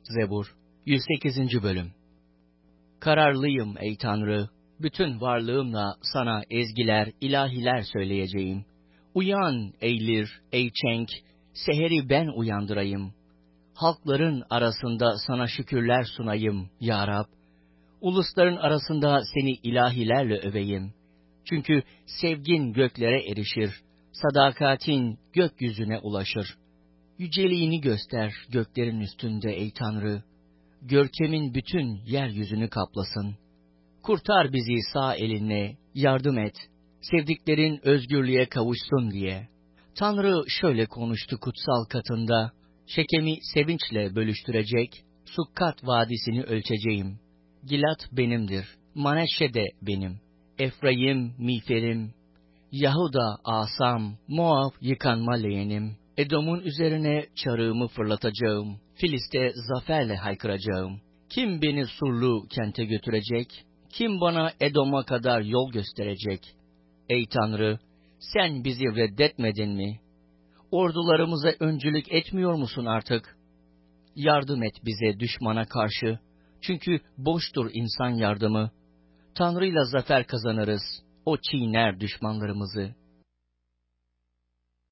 Zebur 108. Bölüm. Kararlıyım ey Tanrı, bütün varlığımla sana ezgiler, ilahiler söyleyeceğim. Uyan ey lir, ey çenk, seheri ben uyandırayım. Halkların arasında sana şükürler sunayım ya Rab. Ulusların arasında seni ilahilerle öveyim. Çünkü sevgin göklere erişir, sadakatin gökyüzüne ulaşır. Yüceliğini göster göklerin üstünde ey Tanrı. Görkemin bütün yeryüzünü kaplasın. Kurtar bizi sağ elinle, yardım et. Sevdiklerin özgürlüğe kavuşsun diye. Tanrı şöyle konuştu kutsal katında. Şekem'i sevinçle bölüştürecek, Sukkat vadisini ölçeceğim. Gilat benimdir, Maneşe de benim. Efraim, miğferim, Yahuda asam, Moab yıkanma leğenim. Edom'un üzerine çarığımı fırlatacağım. Filiste zaferle haykıracağım. Kim beni surlu kente götürecek? Kim bana Edom'a kadar yol gösterecek? Ey Tanrı, sen bizi reddetmedin mi? Ordularımıza öncülük etmiyor musun artık? Yardım et bize düşmana karşı. Çünkü boştur insan yardımı. Tanrı'yla zafer kazanırız. O çiğner düşmanlarımızı.